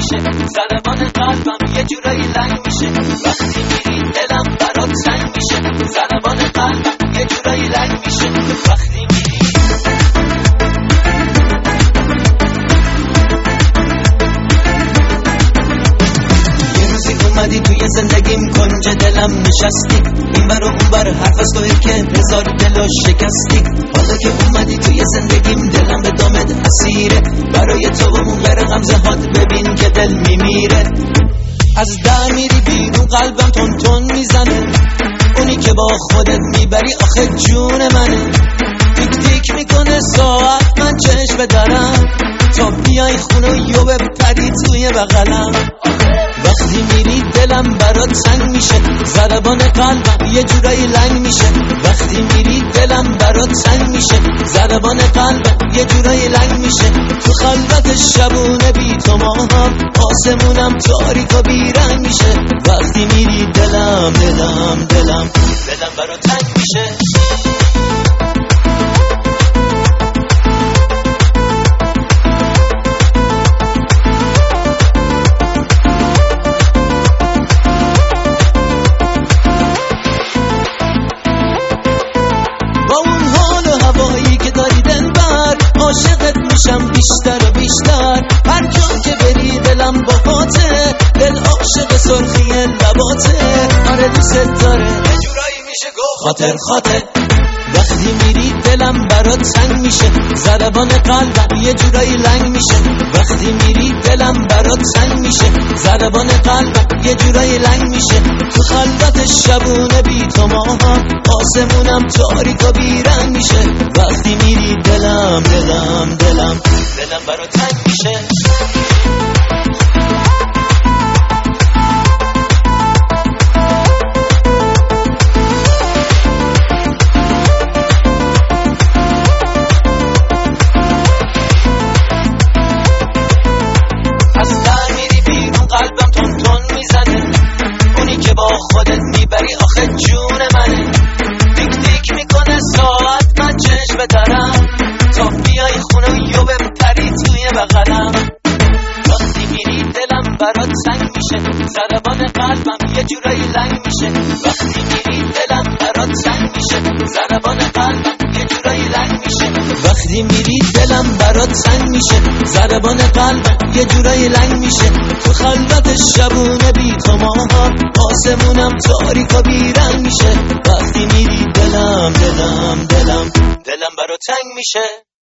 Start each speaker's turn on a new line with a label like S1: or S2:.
S1: میشه، ضربان قلبم یه جورایی لنگ میشه. وقتی میری دلم برات تنگ میشه، ضربان قلبم یه جورایی لنگ میشه. وقتی میری یه روزی اومدی توی زندگیم، کنج دلم نشستی، این بر و اون بر حرف از توی که هزار دلو شکستی. حالا که اومدی توی زندگیم دلم به دامت اسیره، برای تو و اون غیر غمزه هات ببین که دل میمیره. از در میری بیرون قلبم تون تون میزنه، اونی که با خودت میبری آخه جون منه. تیک تیک میکنه ساعت من چشم دارم، تا بیای خونه و یو بپری توی بغلم. وقتی میری دلم برات تنگ میشه، ضربان قلبم یه جورایی لنگ میشه. وقتی میری دلم برات تنگ میشه، ضربان قلبم یه جورایی لنگ میشه. تو خلوت شبونه بی تو ماهم، آسمونم تاریک و بیرنگ میشه. وقتی میری دلم برات تنگ میشه. عاشقت میشم بیشتر و بیشتر، هر جا که بری دلم باهاته، دل عاشق سرخی لباته. آره دوست داره یه جورایی میشه گفت خاطر خاطر. وقتی میری دلم برات تنگ میشه، ضربان قلبم یه جورایی لنگ میشه. وقتی میری دلم برات تنگ میشه، ضربان قلبم یه جورایی لنگ میشه. تو خلوت شبونه بی تو ماهم، آسمونم تاریک و بیرنگ میشه. وقتی میری دلم برات تنگ میشه. خودت میبری آخه جون منه. تیک تیک میکنه ساعت من چشم دارم، تا بیای خونه و یو بپری توی بغلم. وقتی میری دلم برات تنگ میشه، ضربان قلبم یه جورایی لنگ میشه. وقتی میری دلم برات تنگ میشه، ضربان قلبم یه جورایی لنگ میشه. وقتی میری دلم برات تنگ میشه، ضربان قلبم یه جورایی لنگ میشه. تو خلوت شبونه بی تو ماهم، آسمونم تاریک و بیرنگ میشه. وقتی میری دلم برات تنگ میشه.